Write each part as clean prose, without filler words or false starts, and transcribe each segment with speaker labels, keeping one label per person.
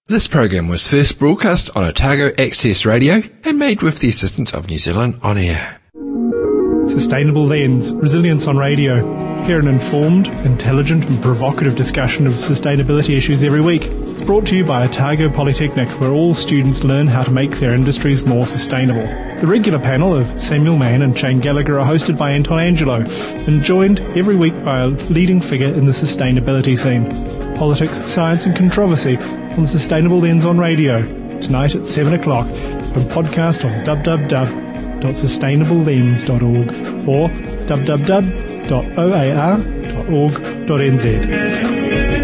Speaker 1: This program was first broadcast on Otago Access Radio and made with the assistance of New Zealand On Air.
Speaker 2: Sustainable Lens, Resilience on Radio. Hear an informed, intelligent and provocative discussion of sustainability issues every week. It's brought to you by Otago Polytechnic, where all students learn how to make their industries more sustainable. The regular panel of Samuel Mann and Shane Gallagher are hosted by Anton Angelo and joined every week by a leading figure in the sustainability scene. Politics, science and controversy on Sustainable Lens on Radio, tonight at 7 o'clock, and podcast on www.sustainablelens.org or www.oar.org.nz.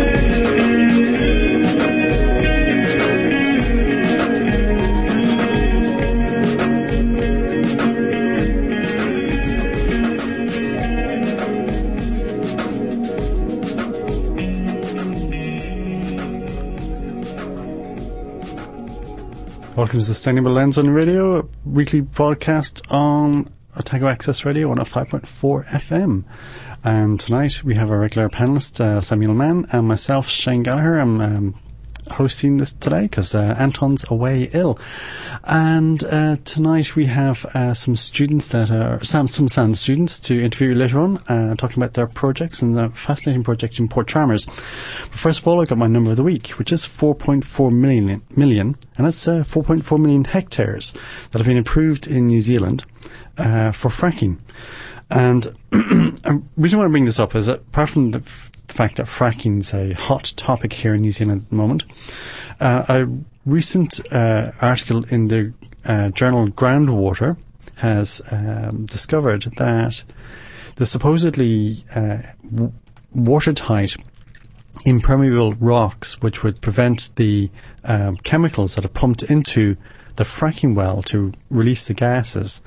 Speaker 3: Welcome to Sustainable Lens on Radio, a weekly broadcast on Otago Access Radio 105.4 FM. And tonight we have our regular panellist, Samuel Mann, and myself, Shane Gallagher. I'm hosting this today because Anton's away ill. And tonight we have some students that are, some SANS students to interview later on, talking about their projects and a fascinating project in Port Chalmers. But first of all, I got my number of the week, which is 4.4 million, and that's 4.4 million hectares that have been approved in New Zealand for fracking. And the reason why I bring this up is that apart from the fact that fracking is a hot topic here in New Zealand at the moment, a recent article in the journal Groundwater has discovered that the supposedly watertight impermeable rocks, which would prevent the chemicals that are pumped into the fracking well to release the gases,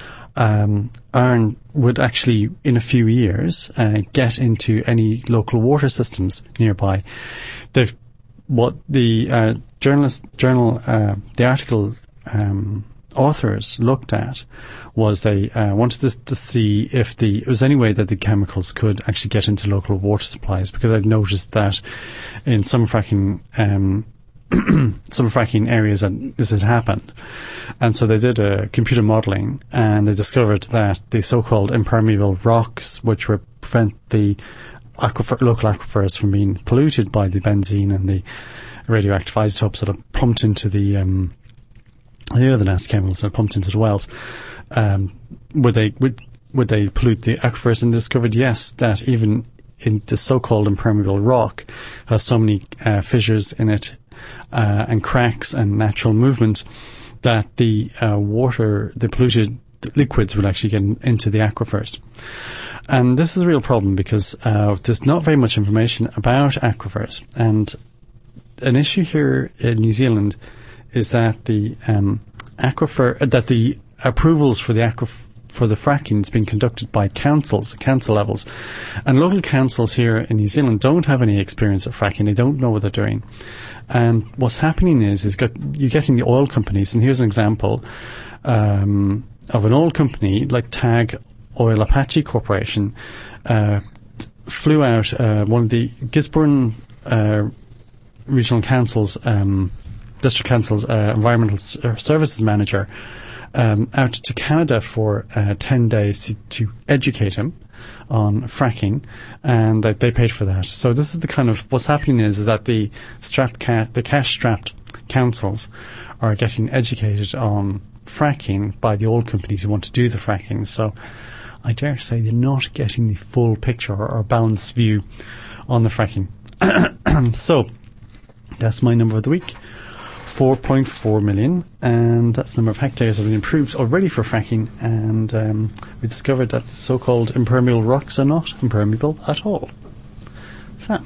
Speaker 3: would actually, in a few years, get into any local water systems nearby. The article authors looked at was they wanted to see if there was any way that the chemicals could actually get into local water supplies, because I'd noticed that in some fracking areas that this had happened. And so they did a computer modelling, and they discovered that the so-called impermeable rocks, which would prevent the local aquifers from being polluted by the benzene and the radioactive isotopes that are pumped into the other nasty chemicals that are pumped into the wells, would they pollute the aquifers? And discovered, yes, that even in the so-called impermeable rock has so many fissures in it, and cracks and natural movement, that the polluted liquids would actually get into the aquifers. And this is a real problem because there's not very much information about aquifers. And an issue here in New Zealand is that the approvals for the fracking is being conducted by council levels. And local councils here in New Zealand don't have any experience of fracking. They don't know what they're doing. And what's happening is you're getting the oil companies, and here's an example of an oil company like TAG Oil Apache Corporation flew out one of the Gisborne Regional Council's, District Council's Environmental Services Manager out to Canada for 10 days to educate him on fracking, and they paid for that. So this is the kind of what's happening is that the cash-strapped councils are getting educated on fracking by the oil companies who want to do the fracking. So I dare say they're not getting the full picture or balanced view on the fracking. So that's my number of the week. 4.4 million, and that's the number of hectares that have been approved already for fracking, and we discovered that so-called impermeable rocks are not impermeable at all. Sam?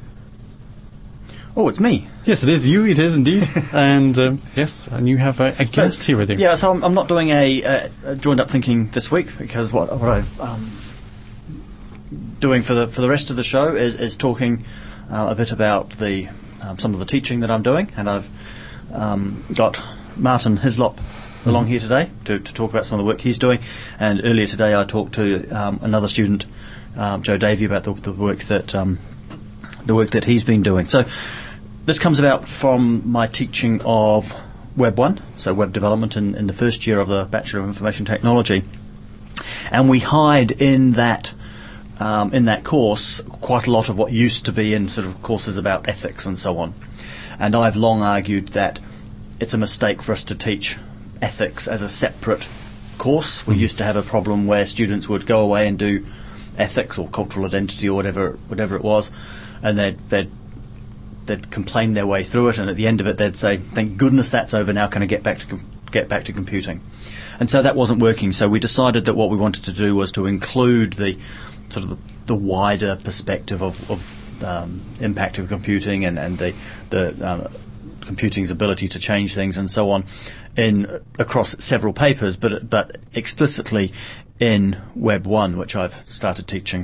Speaker 4: Oh, it's me.
Speaker 3: Yes, it is you, it is indeed. And yes, and you have a guest here with you.
Speaker 4: Yeah, so I'm not doing a joined up thinking this week, because what I'm doing for the rest of the show is talking a bit about some of the teaching that I'm doing, and I've got Martin Hislop along here today to talk about some of the work he's doing. And earlier today I talked to another student, Joe Davey, about the work that he's been doing. So this comes about from my teaching of Web 1, so web development in the first year of the Bachelor of Information Technology. And we hide in that course quite a lot of what used to be in sort of courses about ethics and so on. And I've long argued that it's a mistake for us to teach ethics as a separate course. We used to have a problem where students would go away and do ethics or cultural identity or whatever it was, and they'd complain their way through it, and at the end of it they'd say, "Thank goodness that's over now. Can I get back to computing?" And so that wasn't working. So we decided that what we wanted to do was to include the sort of the wider perspective of impact of computing and the computing's ability to change things and so on across several papers, but explicitly in Web 1, which I've started teaching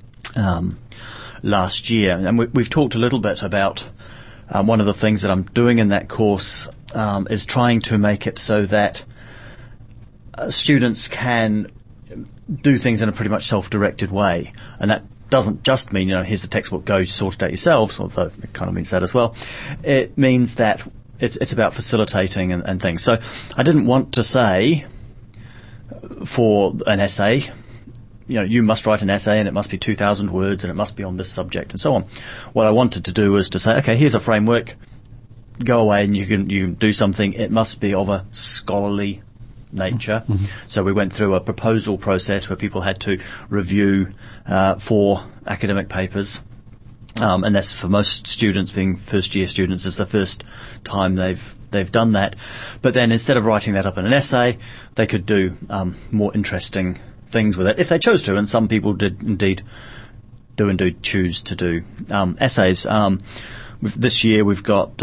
Speaker 4: last year. And we've talked a little bit about one of the things that I'm doing in that course is trying to make it so that students can do things in a pretty much self-directed way. And that doesn't just mean, here's the textbook, go sort it out yourselves, although it kind of means that as well. It means that it's about facilitating and things. So I didn't want to say for an essay, you must write an essay and it must be 2,000 words and it must be on this subject and so on. What I wanted to do was to say, okay, here's a framework, go away and you can do something. It must be of a scholarly nature. Mm-hmm. So we went through a proposal process where people had to review 4 academic papers. And that's for most students, being first-year students, is the first time they've done that. But then instead of writing that up in an essay, they could do more interesting things with it if they chose to. And some people did indeed choose to do essays. This year we've got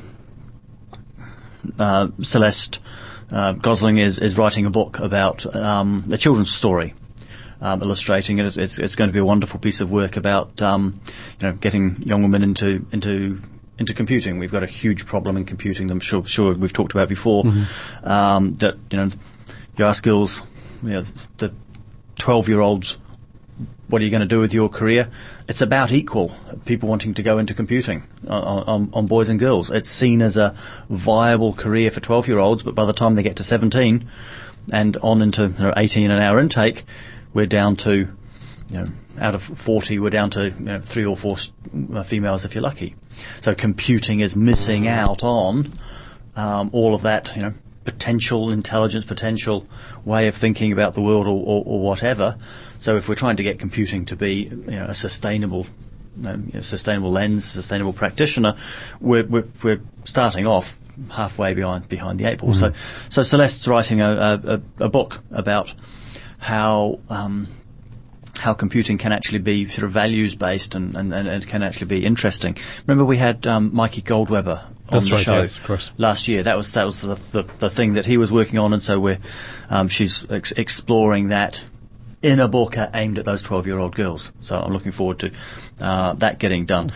Speaker 4: Celeste Gosling is writing a book about a children's story. Illustrating it. It's going to be a wonderful piece of work about getting young women into computing. We've got a huge problem in computing. I'm sure we've talked about before. Mm-hmm. That you ask girls, the 12-year-olds, what are you going to do with your career? It's about equal. People wanting to go into computing on boys and girls. It's seen as a viable career for 12-year-olds, but by the time they get to 17 and on into 18 in our intake, we're down to, out of 40, we're down to 3 or 4 females if you're lucky. So computing is missing out on all of that, potential intelligence, potential way of thinking about the world or whatever. So if we're trying to get computing to be a sustainable lens, sustainable practitioner, we're starting off halfway behind the 8 ball. Mm-hmm. So Celeste's writing a book about how computing can actually be sort of values based and can actually be interesting. Remember we had Mikey Goldweber on the show, yes, of course, last year. That was the thing that he was working on, and so she's exploring that in a book aimed at those 12-year-old girls. So I'm looking forward to that getting done.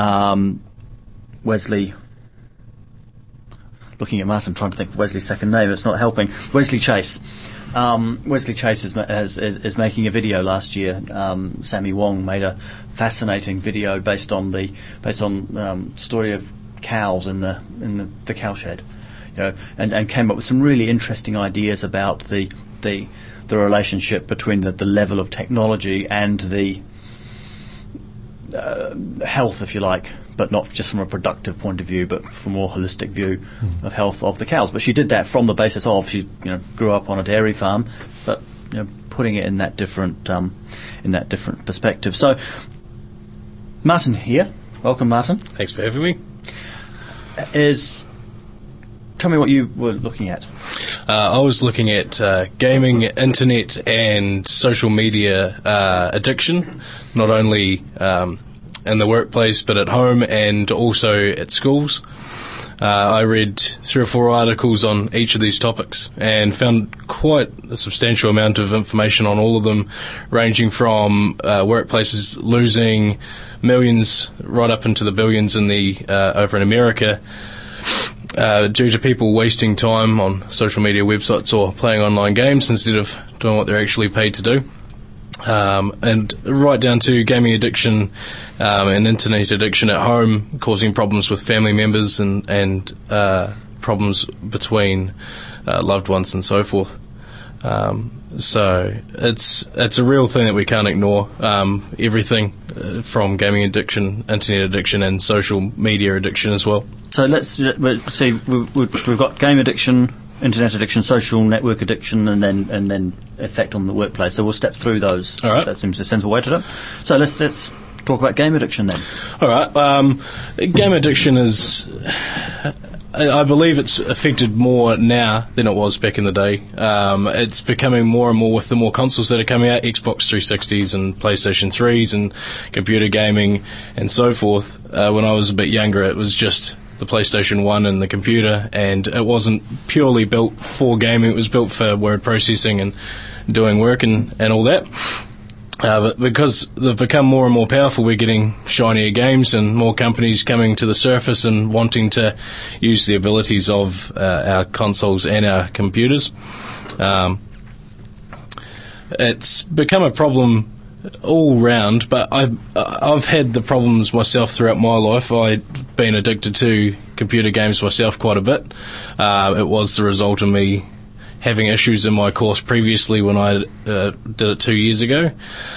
Speaker 4: Wesley. Looking at Martin, trying to think of Wesley's second name. It's not helping. Wesley Chase. Wesley Chase is making a video last year. Sammy Wong made a fascinating video based on story of cows in the cowshed, and came up with some really interesting ideas about the relationship between the level of technology and the health, if you like, but not just from a productive point of view, but from a more holistic view of health of the cows. But she did that from the basis of she grew up on a dairy farm, but putting it in that different perspective. So Martin here, welcome Martin.
Speaker 5: Thanks for having me.
Speaker 4: Tell me what you were looking at.
Speaker 5: I was looking at gaming, internet, and social media addiction, not only in the workplace, but at home and also at schools. I read 3 or 4 articles on each of these topics and found quite a substantial amount of information on all of them, ranging from workplaces losing millions right up into the billions over in America due to people wasting time on social media websites or playing online games instead of doing what they're actually paid to do. and right down to gaming addiction and internet addiction at home, causing problems with family members and problems between loved ones and so forth. So it's a real thing that we can't ignore. Everything from gaming addiction, internet addiction, and social media addiction as well.
Speaker 4: So let's see. We've got game addiction, internet addiction, social network addiction, and then effect on the workplace. So we'll step through those.
Speaker 5: All right.
Speaker 4: That seems a sensible way to do it. So let's talk about game addiction then.
Speaker 5: All right. Game addiction is, I believe it's affected more now than it was back in the day. It's becoming more and more with the more consoles that are coming out, Xbox 360s and PlayStation 3s and computer gaming and so forth. When I was a bit younger, it was just the PlayStation 1 and the computer, and it wasn't purely built for gaming. It was built for word processing and doing work and all that. But because they've become more and more powerful, we're getting shinier games and more companies coming to the surface and wanting to use the abilities of our consoles and our computers. It's become a problem all round, but I've had the problems myself throughout my life. I've been addicted to computer games myself quite a bit. It was the result of me having issues in my course previously when I did it 2 years ago.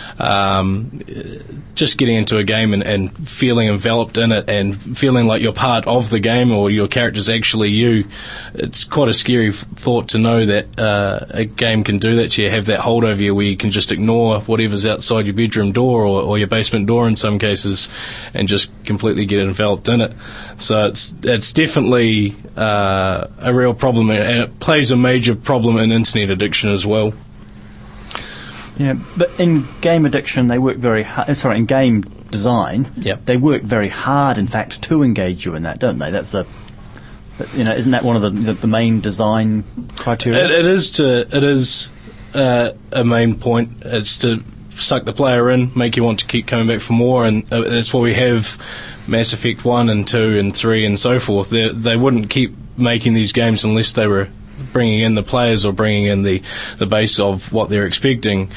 Speaker 5: Just getting into a game and feeling enveloped in it and feeling like you're part of the game or your character's actually you. It's quite a scary thought to know that a game can do that to you, have that hold over you where you can just ignore whatever's outside your bedroom door or your basement door in some cases and just completely get enveloped in it. So it's definitely a real problem, and it plays a major problem in internet addiction as well.
Speaker 4: Yeah, but in game addiction, they work very hard. Sorry, in game design, they work very hard, in fact, to engage you in that, don't they? That's isn't that one of the main design criteria?
Speaker 5: It is a main point. It's to suck the player in, make you want to keep coming back for more, and that's why we have Mass Effect 1 and 2 and 3 and so forth. They wouldn't keep making these games unless they were bringing in the players or bringing in the base of what they're expecting.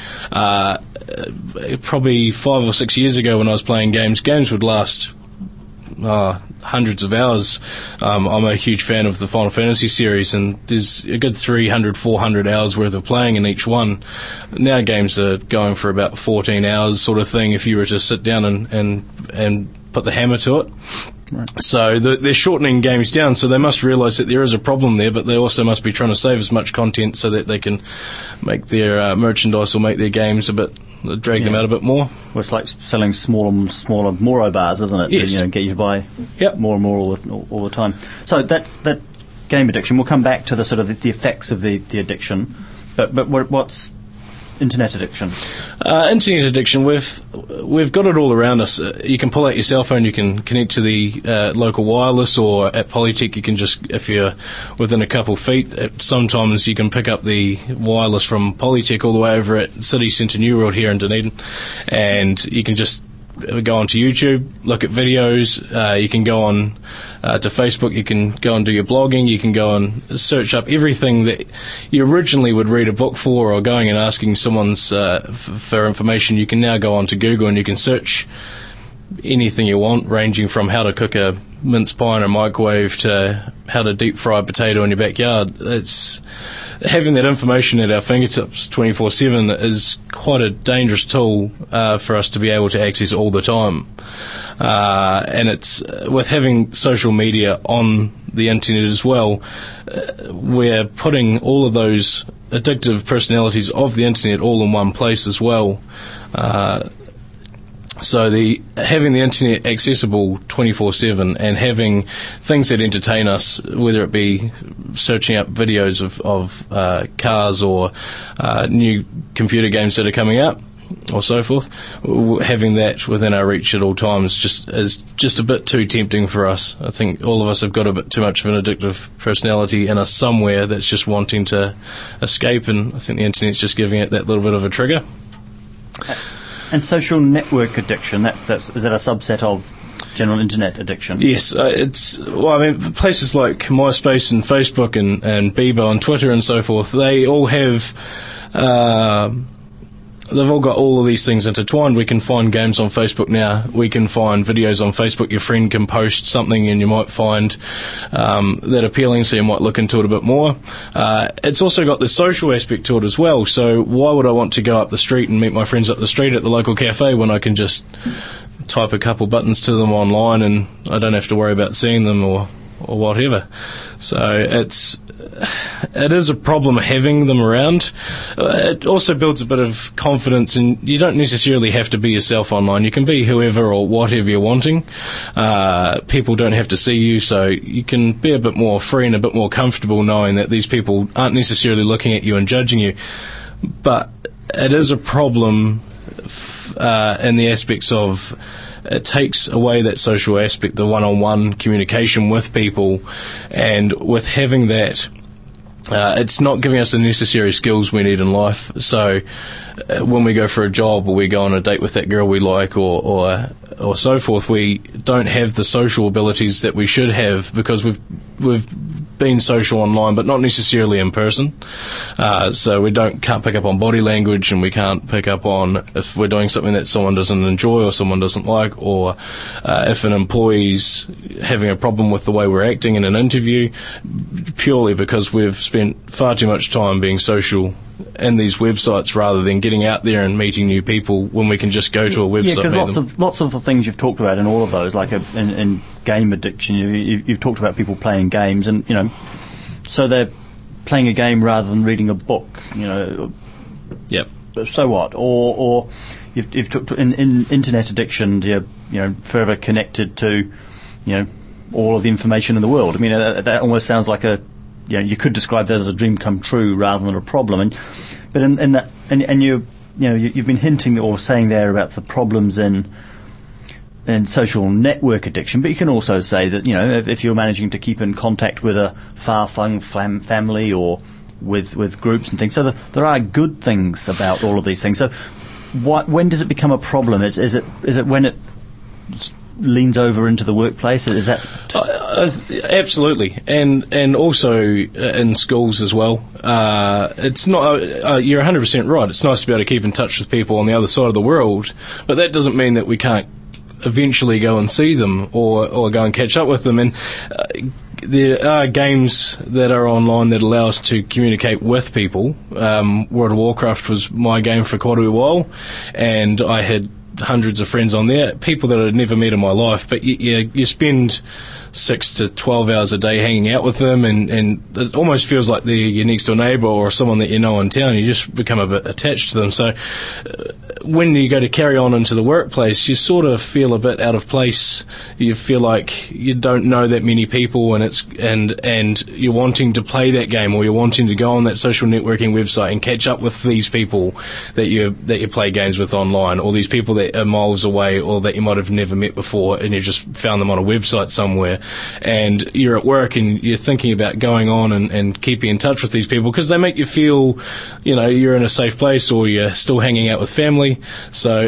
Speaker 5: Probably 5 or 6 years ago when I was playing games would last hundreds of hours. I'm a huge fan of the Final Fantasy series, and there's a good 300, 400 hours worth of playing in each one. Now games are going for about 14 hours sort of thing if you were to sit down and put the hammer to it. Right. So they're shortening games down, so they must realise that there is a problem there, but they also must be trying to save as much content so that they can make their merchandise or make their games drag them out a bit more.
Speaker 4: Well, it's like selling smaller Moro bars, isn't it?
Speaker 5: Yes.
Speaker 4: Get you to buy more and more all the time. So that game addiction, we'll come back to the sort of the effects of the addiction, but what's internet addiction?
Speaker 5: Internet addiction, we've got it all around us. You can pull out your cell phone, you can connect to the local wireless, or at Polytech you can just, if you're within a couple feet, sometimes you can pick up the wireless from Polytech all the way over at City Centre New World here in Dunedin, and you can just go onto YouTube, look at videos, you can go on to Facebook, you can go and do your blogging, you can go and search up everything that you originally would read a book for or going and asking someone's for information. You can now go on to Google and you can search anything you want, ranging from how to cook a mince pie in a microwave to how to deep fry a potato in your backyard. It's having that information at our fingertips 24/7 is quite a dangerous tool for us to be able to access all the time. And it's with having social media on the internet as well, we're putting all of those addictive personalities of the internet all in one place as well. So having the internet accessible 24/7 and having things that entertain us, whether it be searching up videos of cars or new computer games that are coming out or so forth, having that within our reach at all times is just a bit too tempting for us. I think all of us have got a bit too much of an addictive personality in us somewhere that's just wanting to escape, and I think the internet's just giving it that little bit of a trigger.
Speaker 4: And social network addiction, is that a subset of general internet addiction?
Speaker 5: Yes, places like MySpace and Facebook and Bebo and Twitter and so forth, they all have they've all got all of these things intertwined. We can find games on Facebook now. We can find videos on Facebook. Your friend can post something and you might find that appealing, so you might look into it a bit more. It's also got the social aspect to it as well. So why would I want to go up the street and meet my friends up the street at the local cafe when I can just type a couple buttons to them online and I don't have to worry about seeing them or whatever. So it is a problem having them around. It also builds a bit of confidence, and you don't necessarily have to be yourself online. You can be whoever or whatever you're wanting. People don't have to see you, so you can be a bit more free and a bit more comfortable knowing that these people aren't necessarily looking at you and judging you. But it is a problem in the aspects of it takes away that social aspect, the one-on-one communication with people, and with having that, it's not giving us the necessary skills we need in life. So when we go for a job or we go on a date with that girl we like or so forth, we don't have the social abilities that we should have because we've been social online, but not necessarily in person. So we can't pick up on body language, and we can't pick up on if we're doing something that someone doesn't enjoy or someone doesn't like, or if an employee's having a problem with the way we're acting in an interview, purely because we've spent far too much time being social in these websites rather than getting out there and meeting new people when we can just go to a website.
Speaker 4: Yeah, because lots of the things you've talked about in all of those, like in game addiction, you've talked about people playing games, and so they're playing a game rather than reading a book.
Speaker 5: Yep.
Speaker 4: So what? Or you've talked in internet addiction. You're forever connected to all of the information in the world. I mean, that almost sounds like you could describe that as a dream come true rather than a problem. But in that, and you've been hinting or saying there about the problems in social network addiction. But you can also say that if you're managing to keep in contact with a far-flung family or with groups and things, so there are good things about all of these things. So when does it become a problem? Is it when it leans over into the workplace? Is that
Speaker 5: absolutely, and also in schools as well. It's not. You're 100% right. It's nice to be able to keep in touch with people on the other side of the world, but that doesn't mean that we can't eventually go and see them or go and catch up with them. And there are games that are online that allow us to communicate with people. World of Warcraft was my game for quite a while, and I had hundreds of friends on there, people that I'd never met in my life, but you spend 6 to 12 hours a day hanging out with them, and it almost feels like they're your next door neighbour or someone that you know in town. You just become a bit attached to them. So when you go to carry on into the workplace, you sort of feel a bit out of place. You feel like you don't know that many people, and you're wanting to play that game, or you're wanting to go on that social networking website and catch up with these people that you play games with online, or these people that are miles away or that you might have never met before, and you just found them on a website somewhere, and you're at work and you're thinking about going on and keeping in touch with these people because they make you feel you're in a safe place, or you're still hanging out with family. So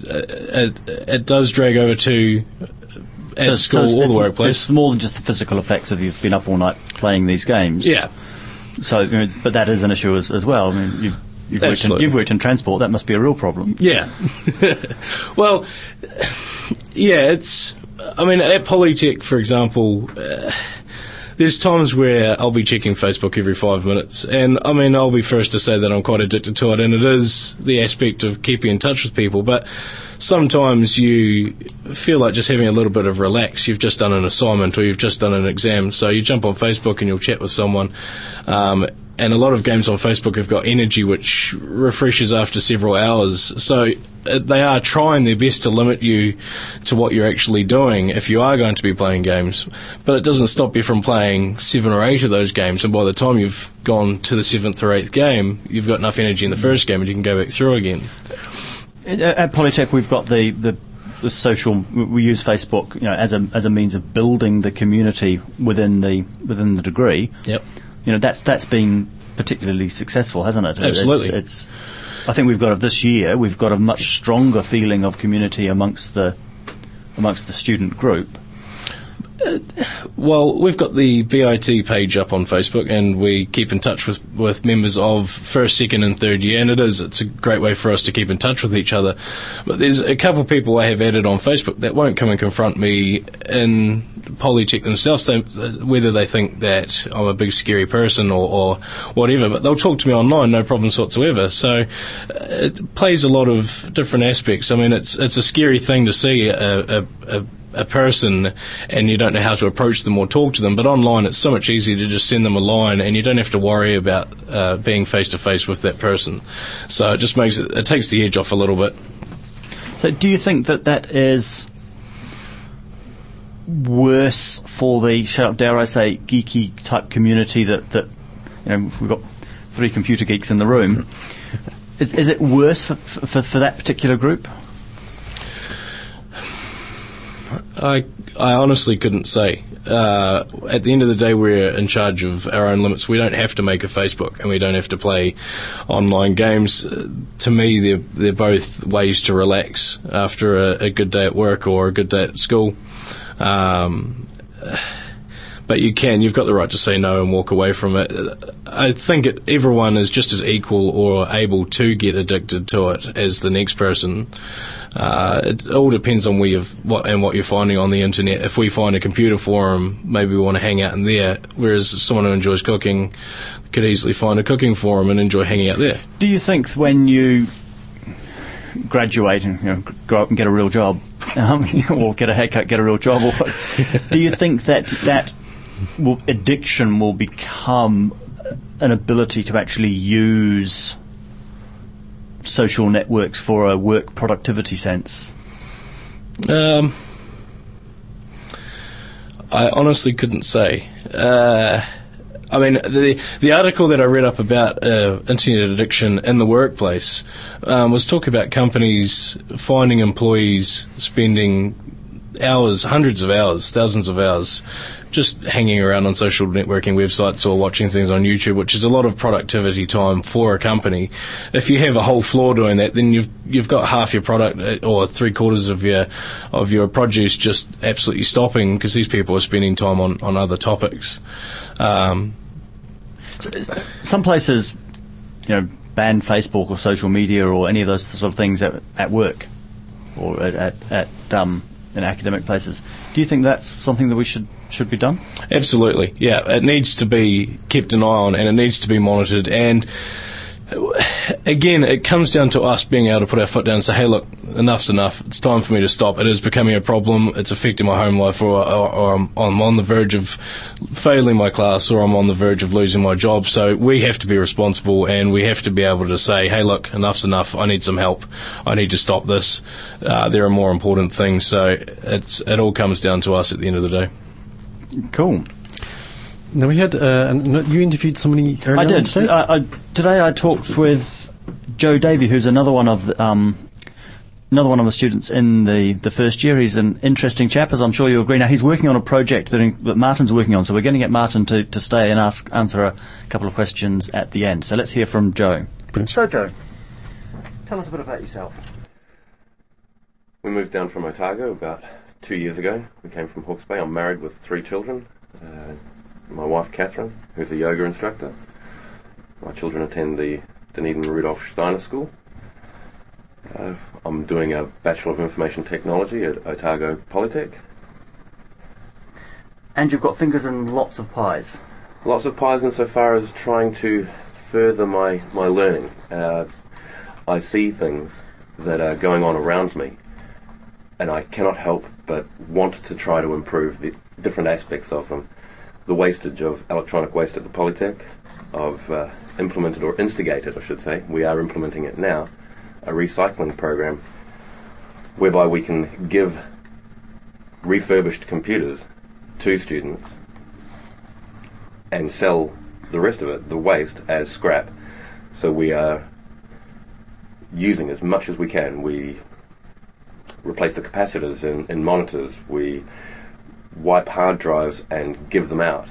Speaker 5: it does drag over to at school or the workplace. It's
Speaker 4: more than just the physical effects of you've been up all night playing these games.
Speaker 5: Yeah.
Speaker 4: So, but that is an issue as well. I mean, you've worked in transport. That must be a real problem.
Speaker 5: Yeah. Well, yeah. It's. I mean, at Polytech, for example. There's times where I'll be checking Facebook every 5 minutes, and I mean, I'll be first to say that I'm quite addicted to it, and it is the aspect of keeping in touch with people, but sometimes you feel like just having a little bit of relax. You've just done an assignment or you've just done an exam, so you jump on Facebook and you'll chat with someone, and a lot of games on Facebook have got energy which refreshes after several hours, so they are trying their best to limit you to what you're actually doing if you are going to be playing games, but it doesn't stop you from playing 7 or 8 of those games, and by the time you've gone to the 7th or 8th game, you've got enough energy in the first game and you can go back through again.
Speaker 4: At Polytech, we've got the social. We use Facebook, as a means of building the community within the degree.
Speaker 5: Yep.
Speaker 4: That's been particularly successful, hasn't it?
Speaker 5: Absolutely.
Speaker 4: It's I think this year we've got a much stronger feeling of community amongst the student group.
Speaker 5: Well, we've got the BIT page up on Facebook, and we keep in touch with members of first, second and third year, and it's a great way for us to keep in touch with each other. But there's a couple of people I have added on Facebook that won't come and confront me in Polytech themselves, whether they think that I'm a big scary person or whatever, but they'll talk to me online, no problems whatsoever. So it plays a lot of different aspects. I mean, it's a scary thing to see a person and you don't know how to approach them or talk to them, but online it's so much easier to just send them a line and you don't have to worry about being face to face with that person. So it just it takes the edge off a little bit.
Speaker 4: So do you think that is worse for the, dare I say, geeky type community that we've got 3 computer geeks in the room? Is it worse for that particular group?
Speaker 5: I honestly couldn't say. At the end of the day, we're in charge of our own limits. We don't have to make a Facebook, and we don't have to play online games. To me, they're both ways to relax after a good day at work or a good day at school. But you've got the right to say no and walk away from it. I think everyone is just as equal or able to get addicted to it as the next person. It all depends on what you're finding on the internet. If we find a computer forum, maybe we want to hang out in there, whereas someone who enjoys cooking could easily find a cooking forum and enjoy hanging out there.
Speaker 4: Do you think when you graduate and grow up and get a real job, or get a haircut, get a real job, do you think that addiction will become an ability to actually use social networks for a work productivity sense?
Speaker 5: I honestly couldn't say. I mean, the article that I read up about internet addiction in the workplace was talking about companies finding employees spending hours, hundreds of hours, thousands of hours, just hanging around on social networking websites or watching things on YouTube, which is a lot of productivity time for a company. If you have a whole floor doing that, then you've got half your product or 3/4 of your produce just absolutely stopping because these people are spending time on other topics.
Speaker 4: Some places, ban Facebook or social media or any of those sort of things at work or at in academic places. Do you think that's something that we should be done?
Speaker 5: Absolutely, yeah. It needs to be kept an eye on and it needs to be monitored. And again, it comes down to us being able to put our foot down and say, hey, look, enough's enough. It's time for me to stop. It is becoming a problem. It's affecting my home life, or I'm on the verge of failing my class, or I'm on the verge of losing my job. So we have to be responsible, and we have to be able to say, hey, look, enough's enough. I need some help. I need to stop this. There are more important things. So it all comes down to us at the end of the day.
Speaker 4: Cool.
Speaker 3: Now we had you interviewed somebody earlier.
Speaker 4: I did.
Speaker 3: Today?
Speaker 4: Today I talked with Joe Davey, who's another one of the students in the first year. He's an interesting chap, as I'm sure you agree. Now he's working on a project that Martin's working on, so we're going to get Martin to stay and answer a couple of questions at the end. So let's hear from Joe.
Speaker 3: Brilliant.
Speaker 4: So Joe, tell us a bit about yourself.
Speaker 6: We moved down from Otago about 2 years ago. We came from Hawke's Bay. I'm married with 3 children. My wife Catherine, who's a yoga instructor. My children attend the Dunedin Rudolf Steiner School. I'm doing a Bachelor of Information Technology at Otago Polytech.
Speaker 4: And you've got fingers in lots of pies.
Speaker 6: Lots of pies insofar as trying to further my learning. I see things that are going on around me, and I cannot help but want to try to improve the different aspects of them. The wastage of electronic waste at the Polytech, I've implemented, or instigated I should say, we are implementing it now, a recycling program whereby we can give refurbished computers to students and sell the rest of it, the waste, as scrap. So we are using as much as we can. We replace the capacitors in monitors. We wipe hard drives and give them out.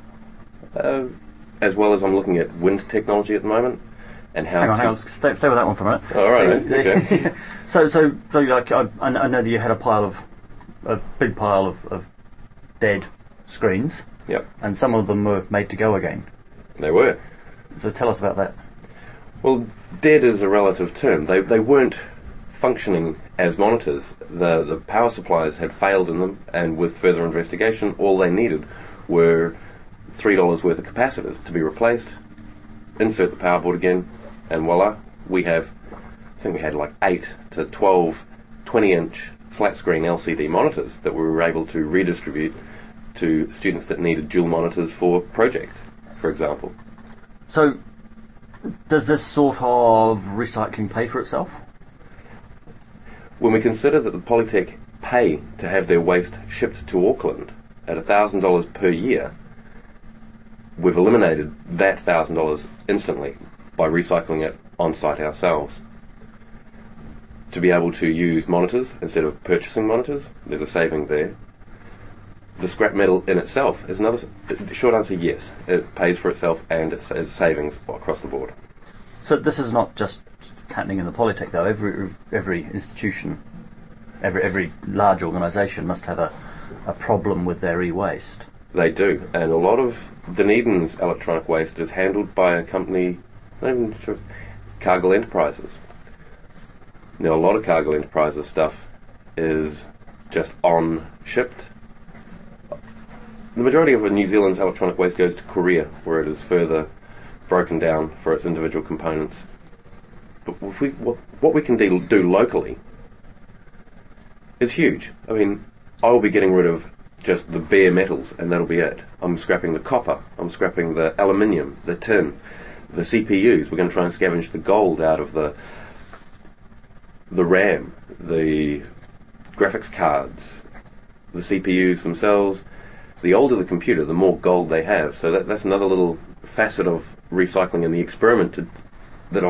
Speaker 6: As well as I'm looking at wind technology at the moment and how.
Speaker 4: Hang on. Stay with that one for a minute.
Speaker 6: Oh, all right. Okay.
Speaker 4: So like I know that you had a big pile of dead screens,
Speaker 6: Yep,
Speaker 4: and some of them were made to go again.
Speaker 6: they were.
Speaker 4: So tell us about that.
Speaker 6: Well, dead is a relative term. They weren't functioning as monitors. The power supplies had failed in them, and with further investigation, all they needed were $3 worth of capacitors to be replaced, insert the power board again, and voila, we have, I think we had like 8 to 12 20-inch flat-screen LCD monitors that we were able to redistribute to students that needed dual monitors for project, for example.
Speaker 4: So, does this sort of recycling pay for itself?
Speaker 6: When we consider that the Polytech pay to have their waste shipped to Auckland at $1,000 per year, we've eliminated that $1,000 instantly by recycling it on-site ourselves. To be able to use monitors instead of purchasing monitors, there's a saving there. The scrap metal in itself is another. The short answer, yes. It pays for itself and it's savings across the board.
Speaker 4: So this is not just happening in the Polytech, though. Every institution, every large organisation must have a problem with their e-waste.
Speaker 6: They do, and a lot of Dunedin's electronic waste is handled by a company, not even sure, Cargill Enterprises. Now, a lot of Cargill Enterprises stuff is just on-shipped. The majority of New Zealand's electronic waste goes to Korea, where it is further broken down for its individual components. But what we can do locally is huge. I mean, I will be getting rid of just the bare metals, and that'll be it. I'm scrapping the copper, I'm scrapping the aluminium, the tin, the CPUs. We're going to try and scavenge the gold out of the RAM, the graphics cards, the CPUs themselves. The older the computer, the more gold they have. So that's another little facet of recycling in the experiment that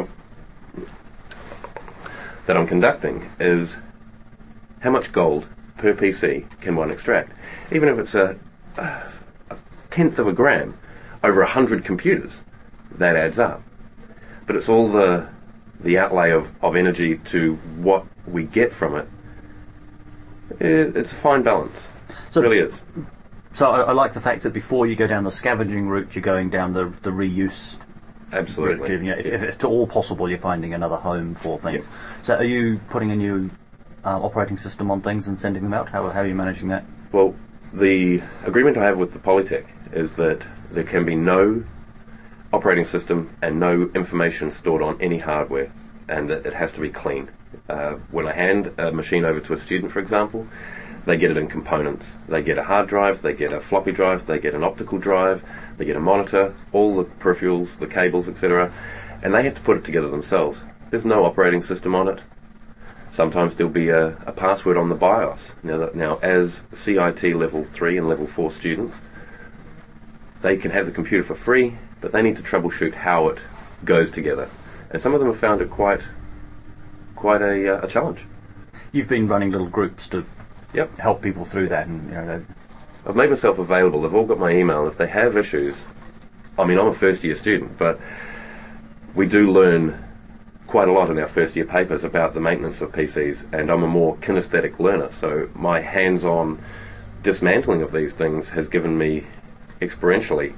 Speaker 6: I'm conducting, is how much gold per PC can one extract. Even if it's a tenth of a gram over 100 computers, that adds up. But it's all the outlay of energy to what we get from it. It's a fine balance. It really is.
Speaker 4: So I like the fact that before you go down the scavenging route, you're going down the reuse.
Speaker 6: Absolutely.
Speaker 4: route. If at all possible, you're finding another home for things.
Speaker 6: Yep.
Speaker 4: So are you putting a new operating system on things and sending them out? How are you managing that?
Speaker 6: Well, the agreement I have with the Polytech is that there can be no operating system and no information stored on any hardware, and that it has to be clean. When I hand a machine over to a student, for example, they get it in components. They get a hard drive, they get a floppy drive, they get an optical drive, they get a monitor, all the peripherals, the cables, etc., and they have to put it together themselves. There's no operating system on it. Sometimes there'll be a password on the BIOS. Now, as CIT level 3 and level 4 students, they can have the computer for free, but they need to troubleshoot how it goes together. And some of them have found it quite a challenge.
Speaker 4: You've been running little groups to
Speaker 6: Yep.
Speaker 4: help people through that, and
Speaker 6: I've made myself available. They've all got my email. If they have issues, I mean, I'm a first-year student, but we do learn quite a lot in our first-year papers about the maintenance of PCs, and I'm a more kinesthetic learner, so my hands-on dismantling of these things has given me experientially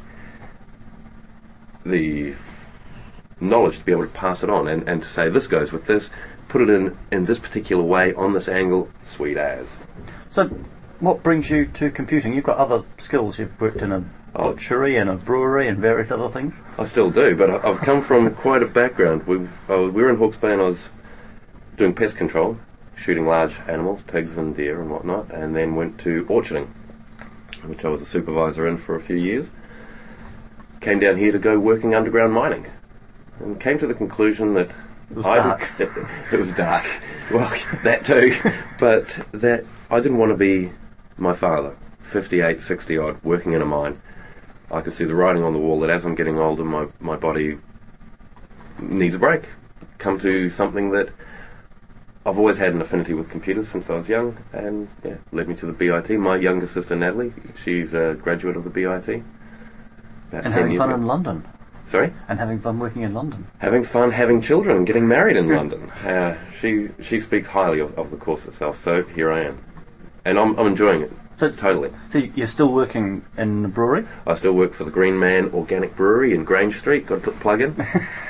Speaker 6: the knowledge to be able to pass it on and to say, this goes with this, put it in this particular way, on this angle, sweet as.
Speaker 4: So, what brings you to computing? You've got other skills. You've worked in a butchery and a brewery and various other things.
Speaker 6: I still do, but I've come from quite a background. We were in Hawke's Bay and I was doing pest control, shooting large animals, pigs and deer and whatnot, and then went to orcharding, which I was a supervisor in for a few years. Came down here to go working underground mining, and came to the conclusion that
Speaker 4: It was dark.
Speaker 6: It was dark. Well, that too. But that I didn't want to be my father, 58, 60 odd, working in a mine. I could see the writing on the wall that as I'm getting older, my body needs a break. Come to something that I've always had an affinity with computers since I was young, and led me to the BIT. My younger sister Natalie, she's a graduate of the BIT.
Speaker 4: And having fun in London.
Speaker 6: Sorry?
Speaker 4: And having fun working in London.
Speaker 6: Having fun, having children, getting married in London. She speaks highly of the course itself, so here I am. And I'm enjoying it. Totally.
Speaker 4: So you're still working in the brewery?
Speaker 6: I still work for the Green Man Organic Brewery in Grange Street. Got to put the plug in.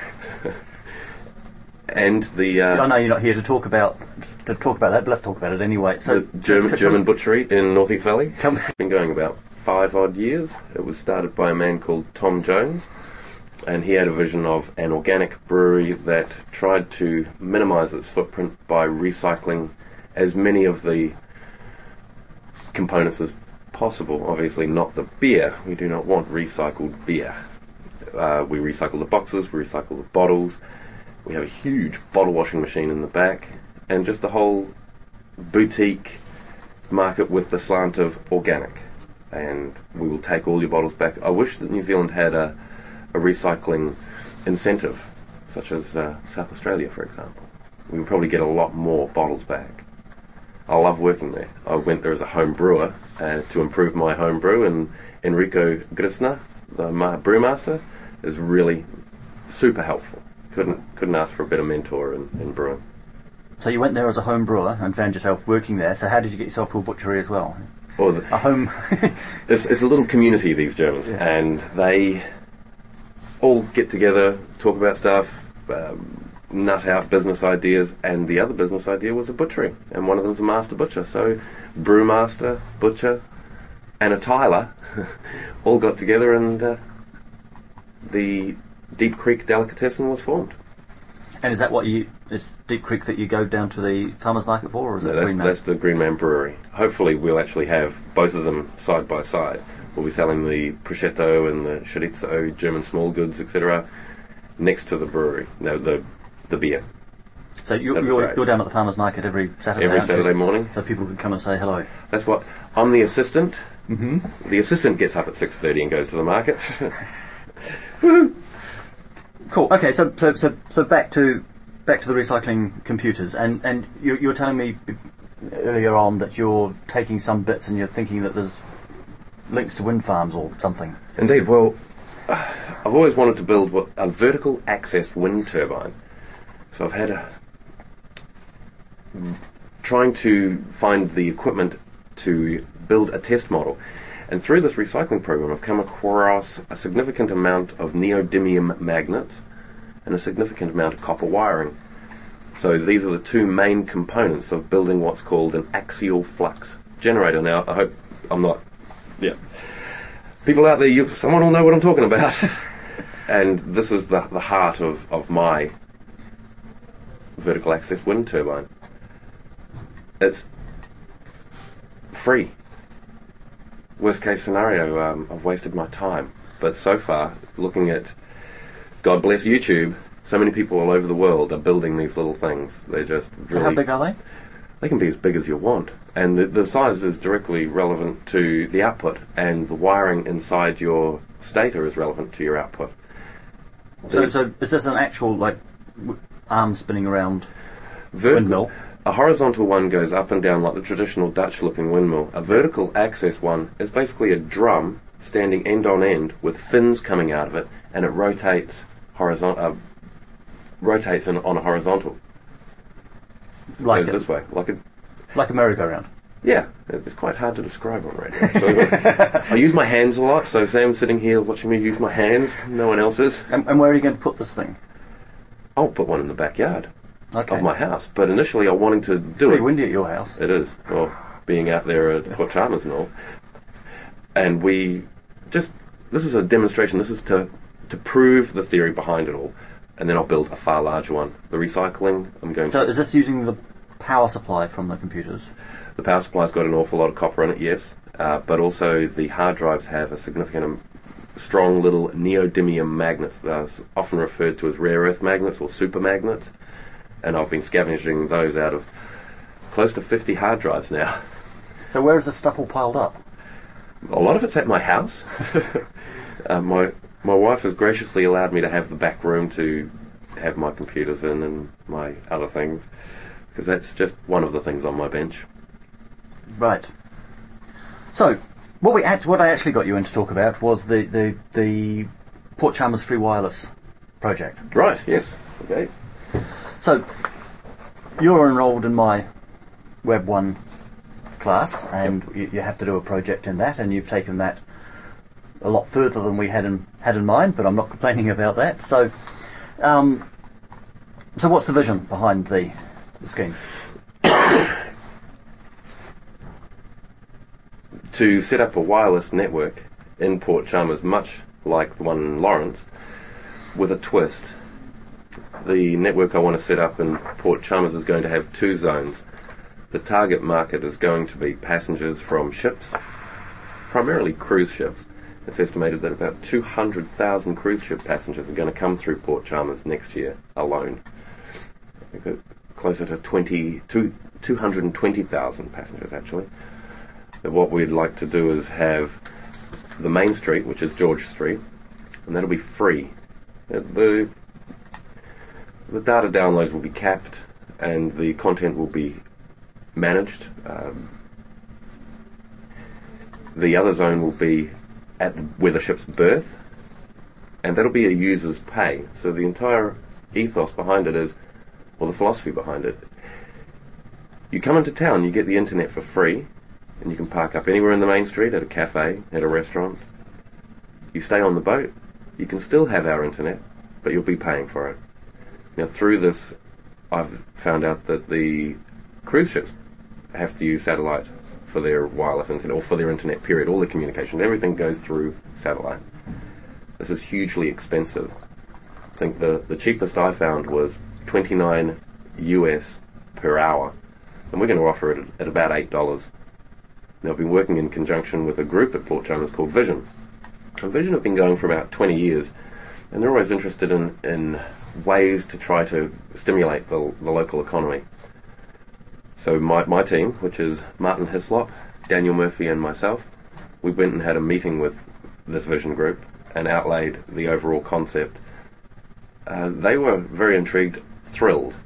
Speaker 6: And the
Speaker 4: I know you're not here to talk about that, but let's talk about it anyway. So
Speaker 6: the German butchery in North East Valley. It's been going about 5 odd years. It was started by a man called Tom Jones, and he had a vision of an organic brewery that tried to minimise its footprint by recycling as many of the components as possible. Obviously not the beer. We do not want recycled beer. We recycle the boxes, we recycle the bottles. We have a huge bottle washing machine in the back, and just the whole boutique market with the slant of organic. And we will take all your bottles back. I wish that New Zealand had a recycling incentive, such as South Australia, for example. We would probably get a lot more bottles back. I love working there. I went there as a home brewer to improve my home brew, and Enrico Grisner, the brewmaster, is really super helpful. Couldn't ask for a better mentor in brewing.
Speaker 4: So you went there as a home brewer and found yourself working there. So how did you get yourself to a butchery as well? A home.
Speaker 6: It's a little community, these Germans, yeah. And they all get together, talk about stuff, nut out business ideas, and the other business idea was a butchery, and one of them's a master butcher. So brewmaster, butcher, and a tiler all got together, and the Deep Creek Delicatessen was formed.
Speaker 4: And is that is Deep Creek that you go down to the farmers market for, or is it Green Man?
Speaker 6: That's the Green Man Brewery. Hopefully we'll actually have both of them side by side. We'll be selling the prosciutto and the chorizo, German small goods, etc., next to the brewery. No, the beer.
Speaker 4: So you're down at the farmers market every Saturday.
Speaker 6: Every Saturday morning.
Speaker 4: So people can come and say hello.
Speaker 6: That's what I'm the assistant.
Speaker 4: Mm-hmm.
Speaker 6: The assistant gets up at 6:30 and goes to the market. Woohoo!
Speaker 4: Cool. Okay, so back to the recycling computers, and you were telling me earlier on that you're taking some bits and you're thinking that there's links to wind farms or something.
Speaker 6: Indeed. Well, I've always wanted to build a vertical access wind turbine. So I've had trying to find the equipment to build a test model. And through this recycling program, I've come across a significant amount of neodymium magnets and a significant amount of copper wiring. So these are the two main components of building what's called an axial flux generator. Now, I hope I'm not... Yeah. People out there, someone will know what I'm talking about. And this is the heart of my vertical access wind turbine. It's free. Worst case scenario, I've wasted my time. But so far, looking at, God bless YouTube, so many people all over the world are building these little things. They're just really...
Speaker 4: So how big are they?
Speaker 6: They can be as big as you want. And the size is directly relevant to the output, and the wiring inside your stator is relevant to your output.
Speaker 4: So is this an actual, arm spinning around windmill?
Speaker 6: A horizontal one goes up and down like the traditional Dutch-looking windmill. A vertical access one is basically a drum standing end on end with fins coming out of it, and it rotates on a horizontal.
Speaker 4: Like
Speaker 6: goes this way,
Speaker 4: like a merry-go-round.
Speaker 6: Yeah, it's quite hard to describe on radio. So I use my hands a lot. So Sam's sitting here watching me use my hands. No one else is.
Speaker 4: And where are you going to put this thing?
Speaker 6: I'll put one in the backyard.
Speaker 4: Okay.
Speaker 6: Of my house, but initially I'm wanting to do
Speaker 4: it's pretty windy at your house.
Speaker 6: It is. Well, being out there at Port Chalmers and all. And this is a demonstration. This is to prove the theory behind it all, and then I'll build a far larger one. The recycling,
Speaker 4: So is this using the power supply from the computers?
Speaker 6: The power supply's got an awful lot of copper in it, yes, but also the hard drives have a significant, strong little neodymium magnets. They're often referred to as rare earth magnets or super magnets. And I've been scavenging those out of close to 50 hard drives now.
Speaker 4: So where is this stuff all piled up?
Speaker 6: A lot of it's at my house. My wife has graciously allowed me to have the back room to have my computers in and my other things, because that's just one of the things on my bench.
Speaker 4: Right. So what I actually got you in to talk about was the Port Chalmers Free Wireless project.
Speaker 6: Right. Yes. Okay.
Speaker 4: So, you're enrolled in my Web 1 class, and you have to do a project in that, and you've taken that a lot further than we had in mind, but I'm not complaining about that. So, so what's the vision behind the scheme?
Speaker 6: To set up a wireless network in Port Chalmers, much like the one in Lawrence, with a twist. The network I want to set up in Port Chalmers is going to have 2 zones. The target market is going to be passengers from ships, primarily cruise ships. It's estimated that about 200,000 cruise ship passengers are going to come through Port Chalmers next year alone. I think closer to 220,000 passengers, actually. And what we'd like to do is have the main street, which is George Street, and that'll be free. The data downloads will be capped, and the content will be managed. The other zone will be at where the ships berth, and that'll be a user's pay. So the entire ethos behind it is, well, the philosophy behind it. You come into town, you get the internet for free, and you can park up anywhere in the main street, at a cafe, at a restaurant. You stay on the boat, you can still have our internet, but you'll be paying for it. Now, through this, I've found out that the cruise ships have to use satellite for their wireless internet, or for their internet, period. All the communications, everything goes through satellite. This is hugely expensive. I think the cheapest I found was $29 US per hour, and we're going to offer it at about $8. Now, I've been working in conjunction with a group at Port Chalmers called Vision. And Vision have been going for about 20 years, and they're always interested in ways to try to stimulate the local economy. So my team, which is Martin Hislop, Daniel Murphy and myself, we went and had a meeting with this Vision group and outlaid the overall concept. They were very intrigued, thrilled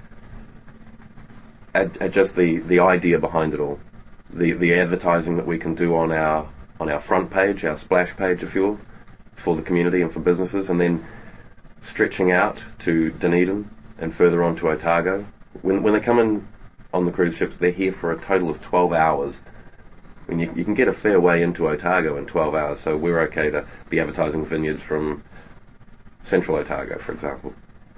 Speaker 6: at just the idea behind it all. The advertising that we can do on our front page, our splash page, if you will, for the community and for businesses, and then stretching out to Dunedin and further on to Otago. When they come in on the cruise ships, they're here for a total of 12 hours. I mean, you can get a fair way into Otago in 12 hours, so we're okay to be advertising vineyards from central Otago, for example.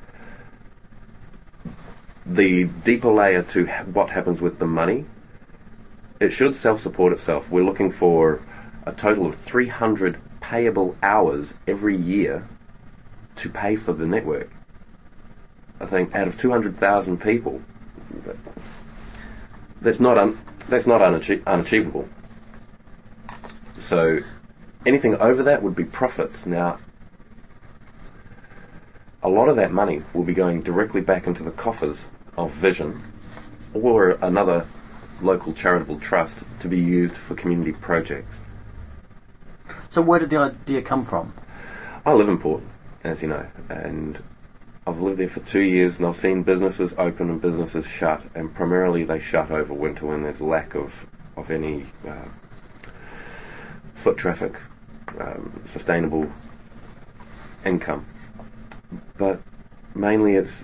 Speaker 6: The deeper layer to what happens with the money, it should self-support itself. We're looking for a total of 300 payable hours every year to pay for the network. I think out of 200,000 people, that's not unachievable. So anything over that would be profits. Now, a lot of that money will be going directly back into the coffers of Vision or another local charitable trust to be used for community projects.
Speaker 4: So where did the idea come from?
Speaker 6: I live in Port, as you know, and I've lived there for 2 years, and I've seen businesses open and businesses shut, and primarily they shut over winter when there's lack of any foot traffic, sustainable income. But mainly it's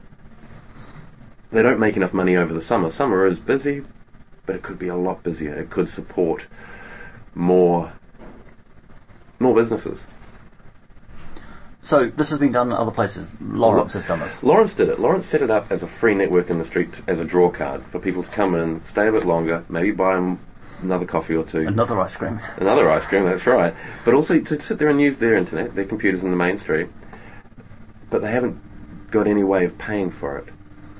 Speaker 6: they don't make enough money over the summer. Summer is busy, but it could be a lot busier. It could support more businesses.
Speaker 4: So this has been done in other places. Lawrence has done this.
Speaker 6: Lawrence did it. Lawrence set it up as a free network in the street as a draw card for people to come in, stay a bit longer, maybe buy them another coffee or two.
Speaker 4: Another ice cream. Another ice cream,
Speaker 6: that's right. But also to sit there and use their internet, their computers in the main street. But they haven't got any way of paying for it.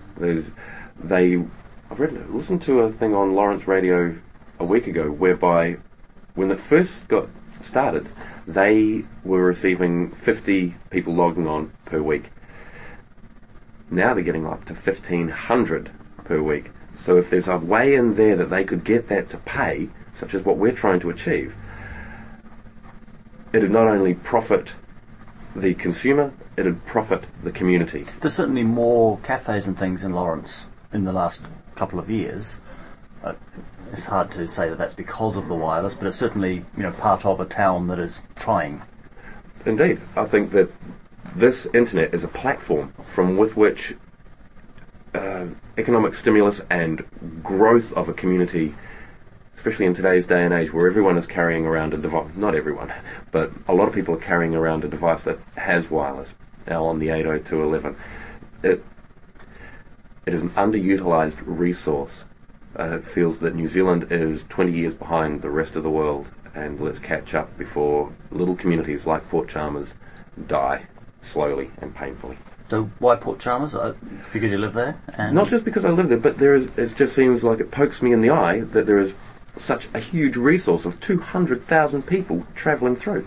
Speaker 6: Listened to a thing on Lawrence Radio a week ago whereby when it first got started, they were receiving 50 people logging on per week. Now they're getting up to 1,500 per week. So if there's a way in there that they could get that to pay, such as what we're trying to achieve, it would not only profit the consumer, it would profit the community.
Speaker 4: There's certainly more cafes and things in Lawrence in the last couple of years. It's hard to say that that's because of the wireless, but it's certainly part of a town that is trying.
Speaker 6: Indeed. I think that this internet is a platform from with which economic stimulus and growth of a community especially in today's day and age where everyone is carrying around a device, not everyone, but a lot of people are carrying around a device that has wireless. Now on the 802.11, it is an underutilised resource. It feels that New Zealand is 20 years behind the rest of the world, and let's catch up before little communities like Port Chalmers die slowly and painfully.
Speaker 4: So why Port Chalmers? Because you live there? And
Speaker 6: Not just because I live there, but it just seems like it pokes me in the eye that there is such a huge resource of 200,000 people travelling through.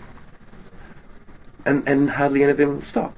Speaker 6: And hardly any of them stop.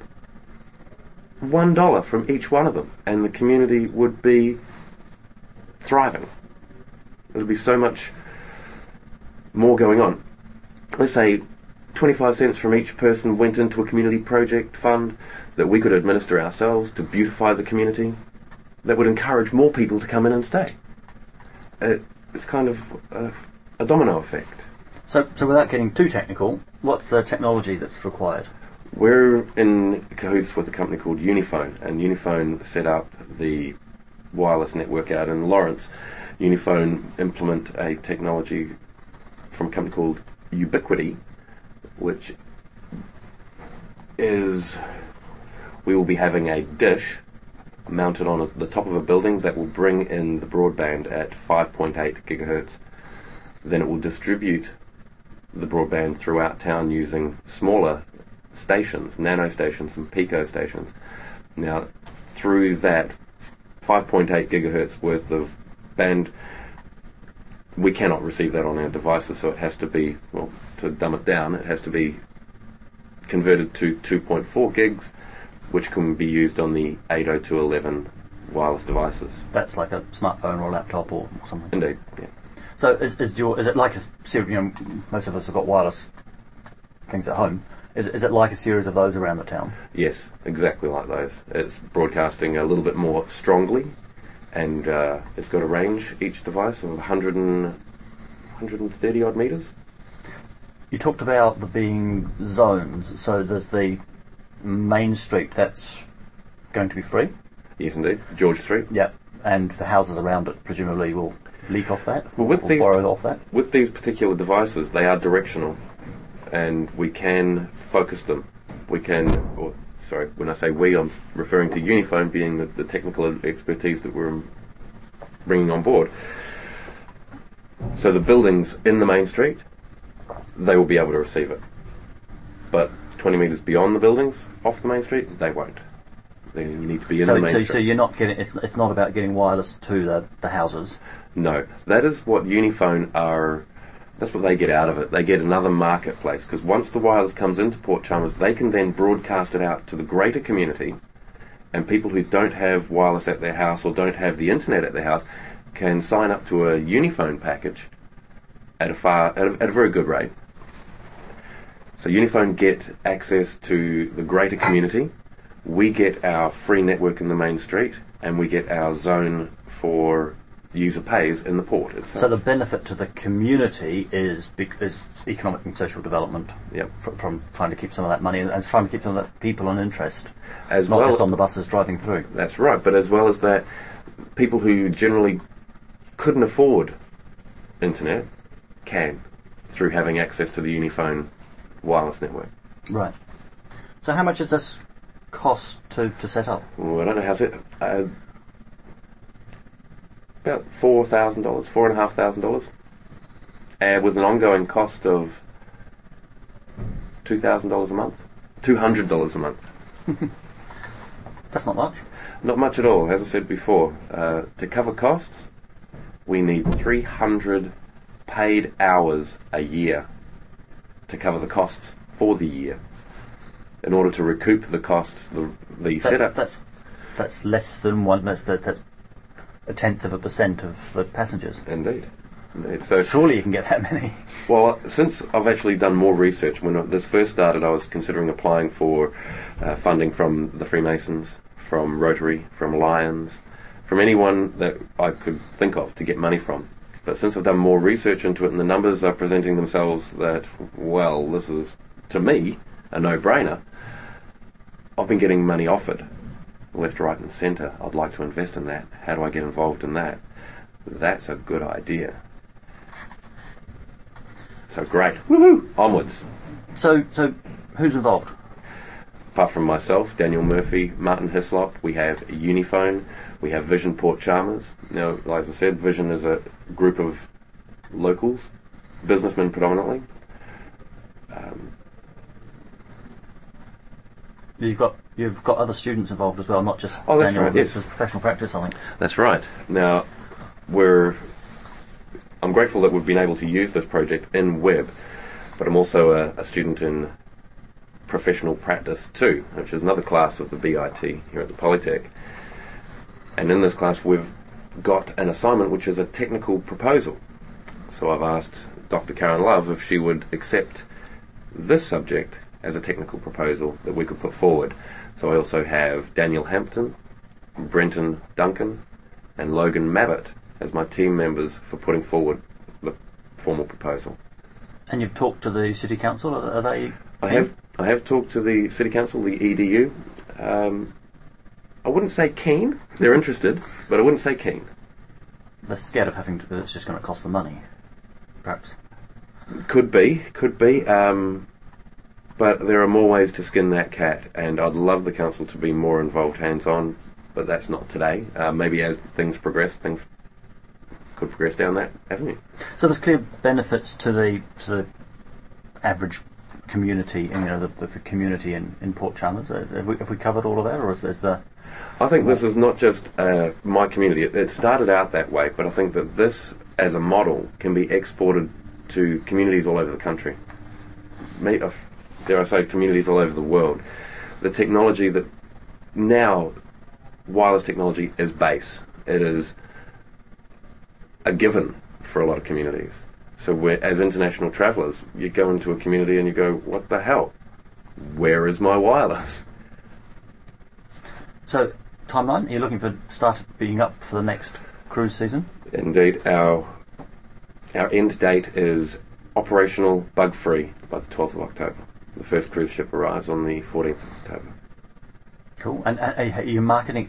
Speaker 6: $1 from each one of them, and the community would be thriving. There would be so much more going on. Let's say 25 cents from each person went into a community project fund that we could administer ourselves to beautify the community, that would encourage more people to come in and stay. It's kind of a domino effect.
Speaker 4: So without getting too technical, what's the technology that's required?
Speaker 6: We're in cahoots with a company called Unifone, and Unifone set up the wireless network out in Lawrence. Unifone implement a technology from a company called Ubiquity, which is, we will be having a dish mounted on the top of a building that will bring in the broadband at 5.8 gigahertz. Then it will distribute the broadband throughout town using smaller stations, nano stations and pico stations. Now, through that 5.8 gigahertz worth of band, we cannot receive that on our devices, so it has to be, well, to dumb it down, it has to be converted to 2.4 gigs, which can be used on the 802.11 wireless devices.
Speaker 4: That's like a smartphone or a laptop or something.
Speaker 6: Indeed, yeah.
Speaker 4: So is it like a series? You know, most of us have got wireless things at home. Is it like a series of those around the town?
Speaker 6: Yes, exactly like those. It's broadcasting a little bit more strongly, and it's got a range, each device, of 130 odd metres.
Speaker 4: You talked about there being zones. So there's the main street that's going to be free.
Speaker 6: Yes, indeed. George Street.
Speaker 4: Yeah, and the houses around it presumably will leak off that,
Speaker 6: Well, with
Speaker 4: or
Speaker 6: these-
Speaker 4: borrow off that.
Speaker 6: With these particular devices, they are directional, and we can focus them. We can, or sorry, when I say we, I'm referring to Unifone being the technical expertise that we're bringing on board. So the buildings in the main street, they will be able to receive it. But 20 metres beyond the buildings, off the main street, they won't. Then you need to be in the main street.
Speaker 4: So you're not getting. It's not about getting wireless to the houses.
Speaker 6: No, that is what Unifone are. That's what they get out of it. They get another marketplace, because once the wireless comes into Port Chalmers, they can then broadcast it out to the greater community, and people who don't have wireless at their house or don't have the internet at their house can sign up to a Unifone package at a very good rate. So Unifone get access to the greater community. We get our free network in the main street, and we get our zone for user pays in the port itself.
Speaker 4: So the benefit to the community is economic and social development.
Speaker 6: Yep.
Speaker 4: From trying to keep some of that money and trying to keep some of that people and interest,
Speaker 6: As
Speaker 4: not
Speaker 6: well-
Speaker 4: just on the buses driving through.
Speaker 6: That's right, but as well as that, people who generally couldn't afford internet can, through having access to the Unifone wireless network.
Speaker 4: Right. So how much does this cost to set up?
Speaker 6: Well, I don't know how's it. About $4,000, $4,500, with an ongoing cost of $2,000 a month, $200 a month.
Speaker 4: That's not much.
Speaker 6: Not much at all. As I said before, to cover costs, we need 300 paid hours a year to cover the costs for the year. In order to recoup the costs, the setup.
Speaker 4: That's less than one. That's 0.1% of the passengers.
Speaker 6: Indeed. So
Speaker 4: Surely you can get that many.
Speaker 6: Well, since I've actually done more research, when this first started, I was considering applying for funding from the Freemasons, from Rotary, from Lions, from anyone that I could think of to get money from. But since I've done more research into it and the numbers are presenting themselves that, well, this is, to me, a no-brainer, I've been getting money offered, left, right and centre. I'd like to invest in that. How do I get involved in that? That's a good idea. So great. Woohoo! Onwards.
Speaker 4: So who's involved?
Speaker 6: Apart from myself, Daniel Murphy, Martin Hislop, we have Uniphone, we have Vision Port Chalmers. Now, like I said, Vision is a group of locals, businessmen predominantly.
Speaker 4: You've got other students involved as well, not just
Speaker 6: Oh, that's
Speaker 4: Daniel.
Speaker 6: right,
Speaker 4: This
Speaker 6: yes.
Speaker 4: is professional practice, I think.
Speaker 6: That's right. Now, I'm grateful that we've been able to use this project in web, but I'm also a student in professional practice too, which is another class of the BIT here at the Polytech. And in this class we've got an assignment which is a technical proposal. So I've asked Dr. Karen Love if she would accept this subject as a technical proposal that we could put forward. So I also have Daniel Hampton, Brenton Duncan and Logan Mabbott as my team members for putting forward the formal proposal.
Speaker 4: And you've talked to the City Council, are they keen?
Speaker 6: I have talked to the City Council, the EDU. I wouldn't say keen. They're interested, but I wouldn't say keen.
Speaker 4: They're scared of having to, it's just going to cost them money, perhaps.
Speaker 6: Could be. But there are more ways to skin that cat, and I'd love the council to be more involved hands-on, but that's not today. Maybe as things progress, things could progress down that avenue.
Speaker 4: So there's clear benefits to the average community, the community in Port Chalmers. Have we covered all of that, or is there?
Speaker 6: I think this is not just my community. It started out that way, but I think that this, as a model, can be exported to communities all over the country. Dare I say, communities all over the world. The technology that now, wireless technology, is base. It is a given for a lot of communities. So as international travellers, you go into a community and you go, what the hell? Where is my wireless?
Speaker 4: So, timeline, are you looking for start being up for the next cruise season?
Speaker 6: Indeed, our end date is operational bug-free by the 12th of October. The first cruise ship arrives on the 14th of October.
Speaker 4: Cool. And are you marketing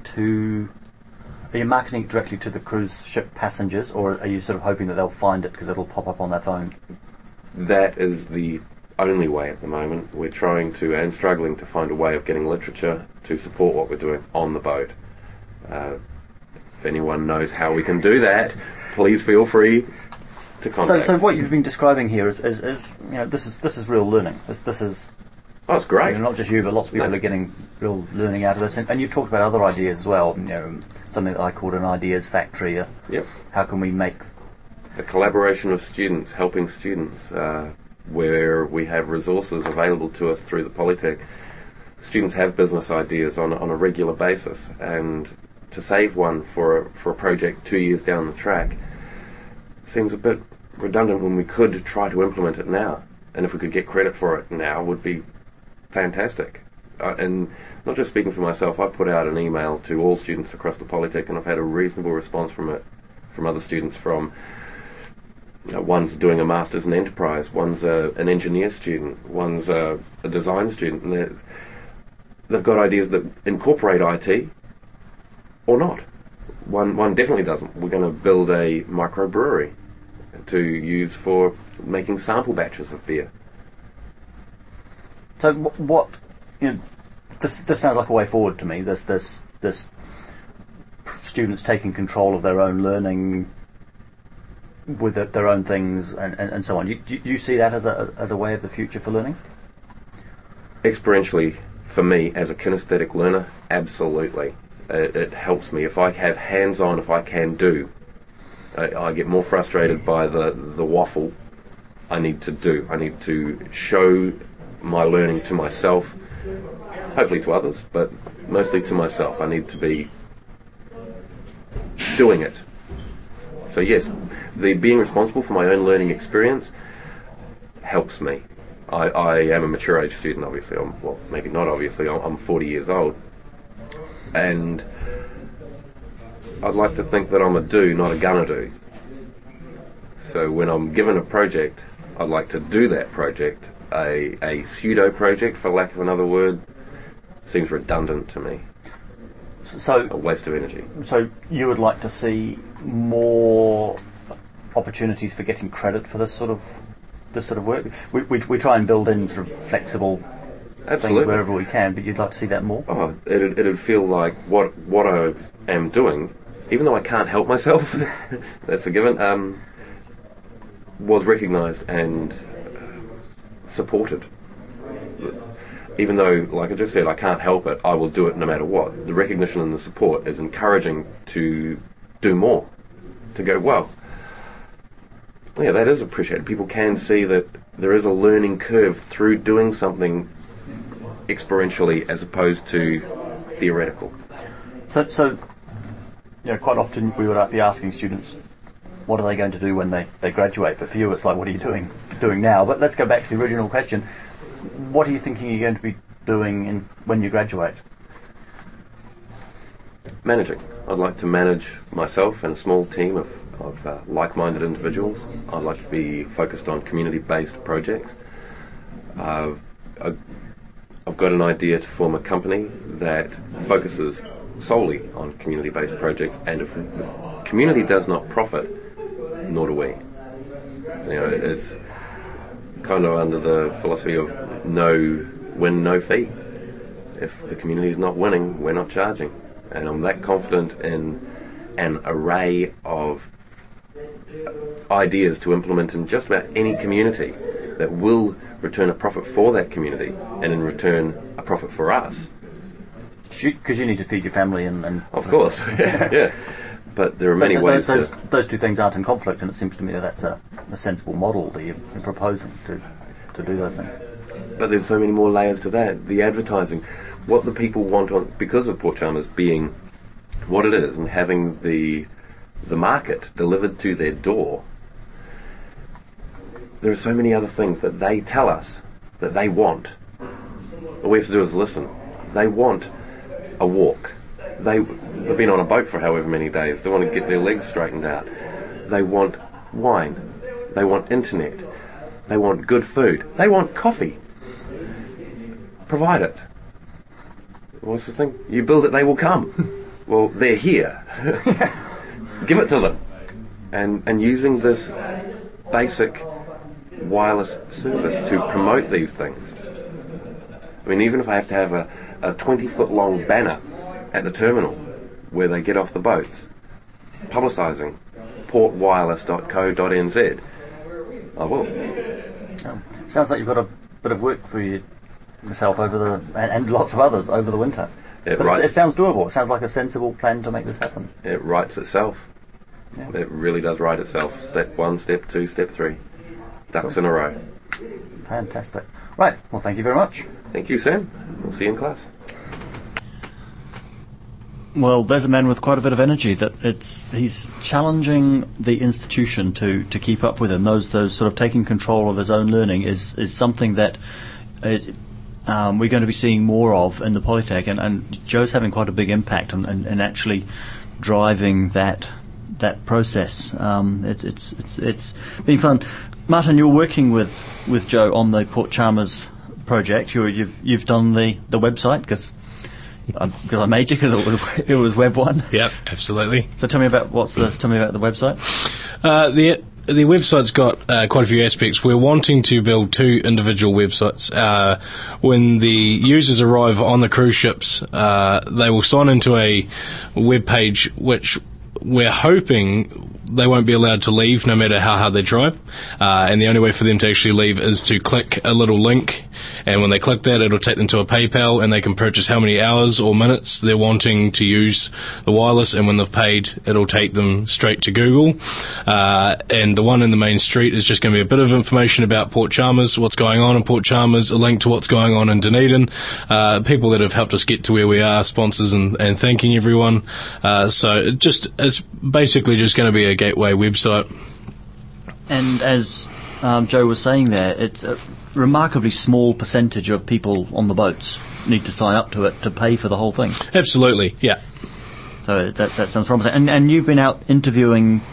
Speaker 4: it directly to the cruise ship passengers, or are you sort of hoping that they'll find it because it'll pop up on their phone?
Speaker 6: That is the only way at the moment. We're trying to and struggling to find a way of getting literature to support what we're doing on the boat. If anyone knows how we can do that, please feel free to contact.
Speaker 4: So what you've been describing here is this is real learning. This is.
Speaker 6: Oh, it's great.
Speaker 4: Not just you, but lots of people are getting real learning out of this. And you've talked about other ideas as well. Something that I called an ideas factory.
Speaker 6: Yep.
Speaker 4: How can we make
Speaker 6: a collaboration of students helping students, where we have resources available to us through the Polytech. Students have business ideas on a regular basis, and to save one for a project 2 years down the track seems a bit redundant when we could try to implement it now. And if we could get credit for it now, would be fantastic. And not just speaking for myself, I put out an email to all students across the Polytech, and I've had a reasonable response from other students. From one's doing a master's in enterprise, one's an engineer student, one's a design student, and they've got ideas that incorporate IT or not. One definitely doesn't. We're going to build a microbrewery to use for making sample batches of beer.
Speaker 4: So what this sounds like a way forward to me. This students taking control of their own learning with their own things and so on. You see that as a way of the future for learning?
Speaker 6: Experientially, for me as a kinesthetic learner, absolutely. It helps me if I have hands-on. If I can do, I get more frustrated by the waffle. I need to show my learning to myself, hopefully to others, but mostly to myself. I need to be doing it. So yes, the being responsible for my own learning experience helps me. I am a mature age student, obviously. Maybe not obviously. I'm 40 years old, and I'd like to think that I'm a do, not a gonna do. So when I'm given a project, I'd like to do that project. A pseudo project, for lack of another word, seems redundant to me.
Speaker 4: So
Speaker 6: a waste of energy.
Speaker 4: So you would like to see more opportunities for getting credit for this sort of this sort of work? We try and build in sort of flexible
Speaker 6: Absolutely.
Speaker 4: things wherever we can, but you'd like to see that more?
Speaker 6: Oh, it'd feel like what I am doing, even though I can't help myself, that's a given, was recognised and supported. Even though, like I just said, I can't help it, I will do it no matter what. The recognition and the support is encouraging to do more, to go, well, yeah, that is appreciated. People can see that there is a learning curve through doing something experientially as opposed to theoretical.
Speaker 4: So quite often we would be asking students, what are they going to do when they graduate? But for you, it's like, what are you doing now? But let's go back to the original question. What are you thinking you're going to be doing when you graduate?
Speaker 6: Managing. I'd like to manage myself and a small team of like-minded individuals. I'd like to be focused on community-based projects. I've got an idea to form a company that focuses solely on community-based projects, and if the community does not profit, nor do we. It's kind of under the philosophy of no win, no fee. If the community is not winning, we're not charging. And I'm that confident in an array of ideas to implement in just about any community that will return a profit for that community, and in return a profit for us.
Speaker 4: Because you need to feed your family and
Speaker 6: of course, yeah. But there are many ways.
Speaker 4: Those two things aren't in conflict, and it seems to me that's a sensible model that you're proposing to do those things.
Speaker 6: But there's so many more layers to that. The advertising, what the people want because of Port Chalmers being what it is and having the market delivered to their door. There are so many other things that they tell us that they want. All we have to do is listen. They want a walk. They've been on a boat for however many days. They want to get their legs straightened out. They want wine. They want internet. They want good food. They want coffee. Provide it. What's the thing? You build it, they will come. Well, they're here. Give it to them. And using this basic wireless service to promote these things. I mean, even if I have to have a 20-foot long banner at the terminal where they get off the boats, publicising portwireless.co.nz, I will.
Speaker 4: Sounds like you've got a bit of work for yourself and lots of others over the winter. It sounds doable. It sounds like a sensible plan to make this happen.
Speaker 6: It writes itself. Yeah. It really does write itself. Step 1, step 2, step 3. Ducks in a row.
Speaker 4: Fantastic. Right. Well, thank you very much.
Speaker 6: Thank you, Sam. We'll see you in class.
Speaker 4: Well, there's a man with quite a bit of energy. He's challenging the institution to keep up with him. Those sort of taking control of his own learning is something that we're going to be seeing more of in the Polytech, and Joe's having quite a big impact on actually driving that process. It's been fun. Martin, you're working with Joe on the Port Chalmers project. You've done the website because I made you because it was Web 1.
Speaker 5: Yep, absolutely.
Speaker 4: So tell me about the website.
Speaker 5: The website's got quite a few aspects. We're wanting to build 2 individual websites. When the users arrive on the cruise ships, they will sign into a web page which we're hoping they won't be allowed to leave no matter how hard they try. And the only way for them to actually leave is to click a little link. And when they click that, it'll take them to a PayPal, and they can purchase how many hours or minutes they're wanting to use the wireless. And when they've paid, it'll take them straight to Google. And the one in the main street is just going to be a bit of information about Port Chalmers, what's going on in Port Chalmers, a link to what's going on in Dunedin, people that have helped us get to where we are, sponsors, and thanking everyone. So it's basically just going to be a gateway website.
Speaker 4: And as Joe was saying there, it's a remarkably small percentage of people on the boats need to sign up to it to pay for the whole thing.
Speaker 5: Absolutely, yeah.
Speaker 4: So that sounds promising. And you've been out interviewing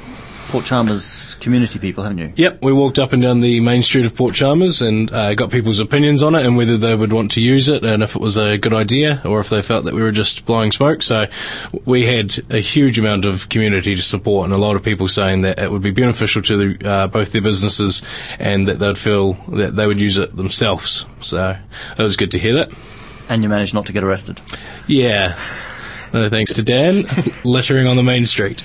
Speaker 4: Port Chalmers community people, haven't you?
Speaker 5: Yep, we walked up and down the main street of Port Chalmers and got people's opinions on it and whether they would want to use it and if it was a good idea or if they felt that we were just blowing smoke. So we had a huge amount of community support and a lot of people saying that it would be beneficial to both their businesses and that they'd feel that they would use it themselves. So it was good to hear that.
Speaker 4: And you managed not to get arrested.
Speaker 5: Yeah. Thanks to Dan, littering on the main street.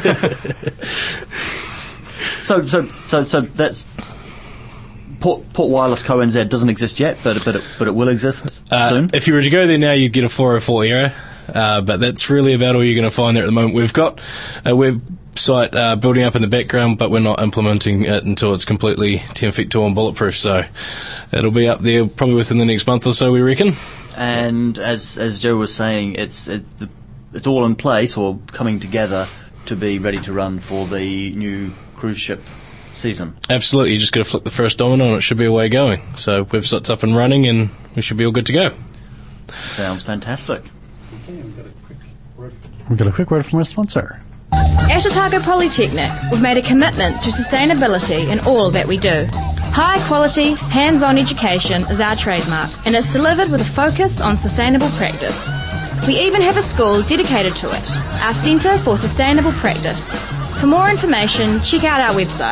Speaker 4: So that's Port Wireless Co. NZ doesn't exist yet, but it will exist soon.
Speaker 5: If you were to go there now, you'd get a 404 error, but that's really about all you're going to find there at the moment. We've got a website building up in the background, but we're not implementing it until it's completely 10 feet tall and bulletproof. So it'll be up there probably within the next month or so, we reckon.
Speaker 4: And as Joe was saying, it's all in place or coming together to be ready to run for the new cruise ship season.
Speaker 5: Absolutely, you just got to flick the first domino and it should be away going. So website's up and running and we should be all good to go.
Speaker 4: Sounds fantastic.
Speaker 3: We've got a quick word from our sponsor.
Speaker 7: At Otago Polytechnic, we've made a commitment to sustainability in all that we do. High quality, hands-on education is our trademark, and it's delivered with a focus on sustainable practice. We even have a school dedicated to it, our Centre for Sustainable Practice. For more information, check out our website,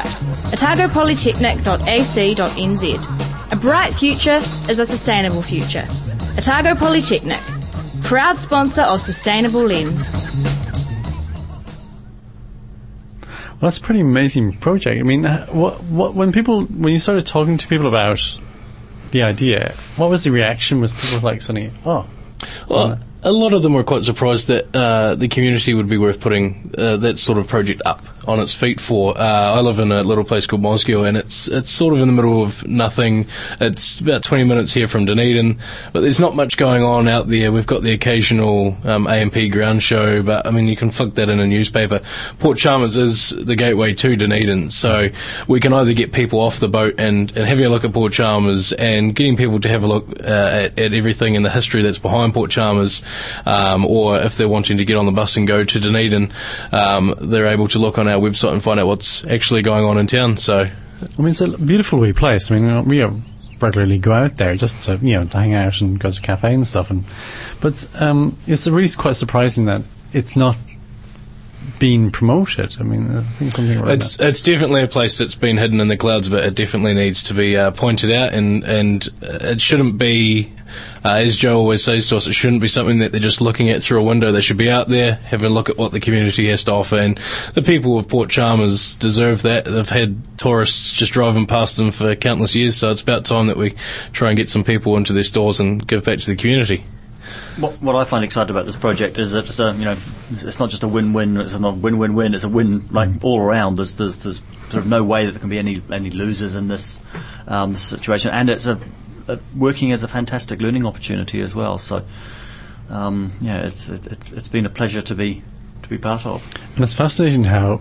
Speaker 7: otagopolytechnic.ac.nz. A bright future is a sustainable future. Otago Polytechnic, proud sponsor of Sustainable Lens.
Speaker 3: Well, that's a pretty amazing project. I mean, when you started talking to people about the idea, what was the reaction? Was people like suddenly, oh?
Speaker 5: Well, a lot of them were quite surprised that the community would be worth putting that sort of project up on its feet for. I live in a little place called Mosgiel, and it's sort of in the middle of nothing. It's about 20 minutes here from Dunedin, but there's not much going on out there. We've got the occasional AMP ground show, but I mean, you can flick that in a newspaper. Port Chalmers is the gateway to Dunedin, so we can either get people off the boat and having a look at Port Chalmers and getting people to have a look at everything and the history that's behind Port Chalmers, or if they're wanting to get on the bus and go to Dunedin, they're able to look on our website and find out what's actually going on in town. So,
Speaker 3: I mean, it's a beautiful wee place. I mean, we regularly go out there just to to hang out and go to a cafe and stuff. But it's really quite surprising that it's not being promoted. I mean, I think something around
Speaker 5: it's definitely a place that's been hidden in the clouds, but it definitely needs to be pointed out, and it shouldn't be, as Joe always says to us, it shouldn't be something that they're just looking at through a window. They should be out there, having a look at what the community has to offer, and the people of Port Chalmers deserve that. They've had tourists just driving past them for countless years, so it's about time that we try and get some people into their stores and give back to the community.
Speaker 4: What I find exciting about this project is that it's not just a win-win. It's not a win-win-win. It's a win all around. There's sort of no way that there can be any losers in this situation, and it's working as a fantastic learning opportunity as well. So it's been a pleasure to be part of.
Speaker 3: And it's fascinating how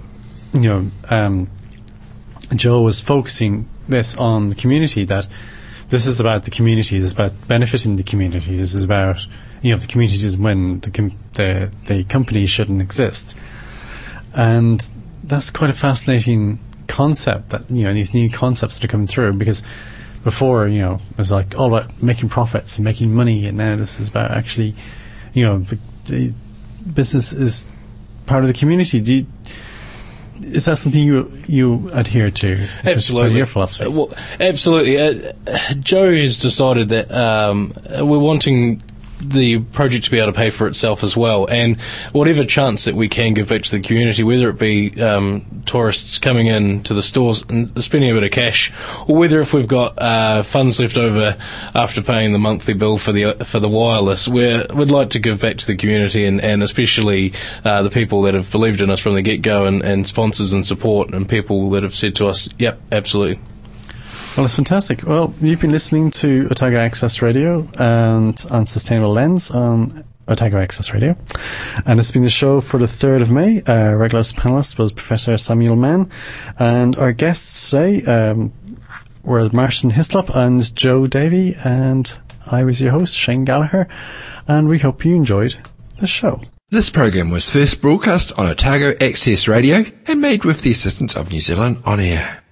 Speaker 3: Joe was focusing this on the community, that this is about the community, this is about benefiting the community, this is about the community doesn't win, the company shouldn't exist. And that's quite a fascinating concept, that these new concepts that are coming through, because before it was like all about making profits and making money, and now this is about actually the business is part of the community. Is that something you adhere to?
Speaker 5: Absolutely.
Speaker 3: Your philosophy?
Speaker 5: Well, absolutely. Joe has decided that we're wanting the project to be able to pay for itself as well, and whatever chance that we can give back to the community, whether it be tourists coming in to the stores and spending a bit of cash, or whether if we've got funds left over after paying the monthly bill for the wireless, we'd like to give back to the community, and especially the people that have believed in us from the get-go, and sponsors and support, and people that have said to us, yep, absolutely.
Speaker 3: Well, it's fantastic. Well, you've been listening to Otago Access Radio and on Sustainable Lens on Otago Access Radio. And it's been the show for the 3rd of May. Our regular panellist was Professor Samuel Mann. And our guests today were Martin Hislop and Joe Davey. And I was your host, Shane Gallagher. And we hope you enjoyed the show.
Speaker 1: This program was first broadcast on Otago Access Radio and made with the assistance of New Zealand On Air.